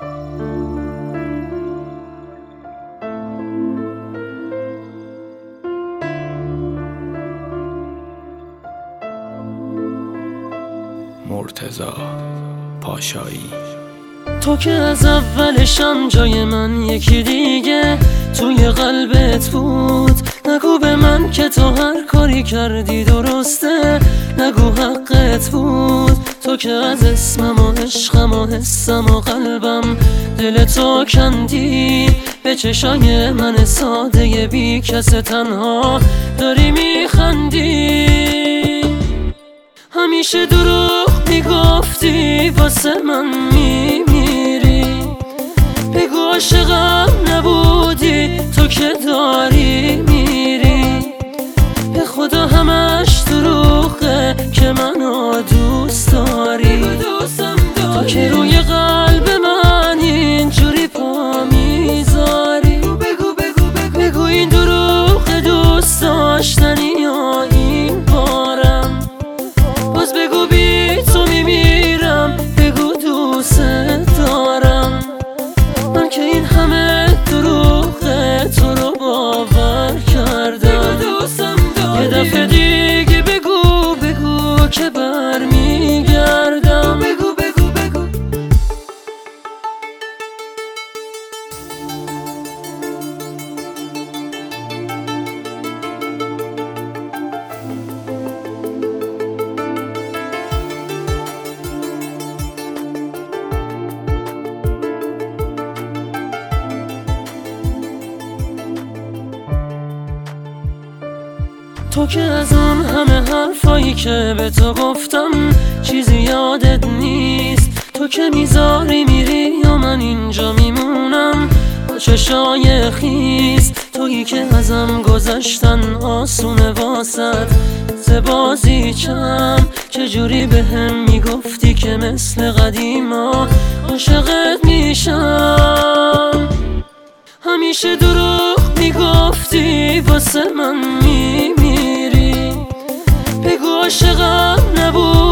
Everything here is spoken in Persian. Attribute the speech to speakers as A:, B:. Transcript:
A: مرتضی پاشایی.
B: تو که از اولشم جای من یکی دیگه توی قلبت بود. نگو به من که تو هر کاری کردی درسته، نگو حقت بود. تو که از اسمم و عشقم و حسم و قلبم دل تو کندی. به چشای من ساده بی کس تنها داری میخندی. همیشه دروغ میگفتی واسه من میمیری. بگو عاشقم نبودی تو که داری میری. به خدا همش دروغه که منو دوست داری. تو که روی قلب من اینجوری پا میذاری. بگو این دروغ دوست داشتنی یا این بارم. باز بگو بی تو میمیرم. بگو دوست دارم. من که این همه دروغه تو رو باور کردم. یه دفعه دیگه بگو که برمیگردم. تو که از اون همه حرفایی که به تو گفتم چیزی یادت نیست. تو که میذاری میری یا من اینجا میمونم با چشای خیس. تویی که ازم گذشتن آسونه واسد زبازی چم. چجوری بهم میگفتی که مثل قدیما عاشقت میشم. همیشه دروغ میگفتی واسه من میمیری. بگو عاشقم نبود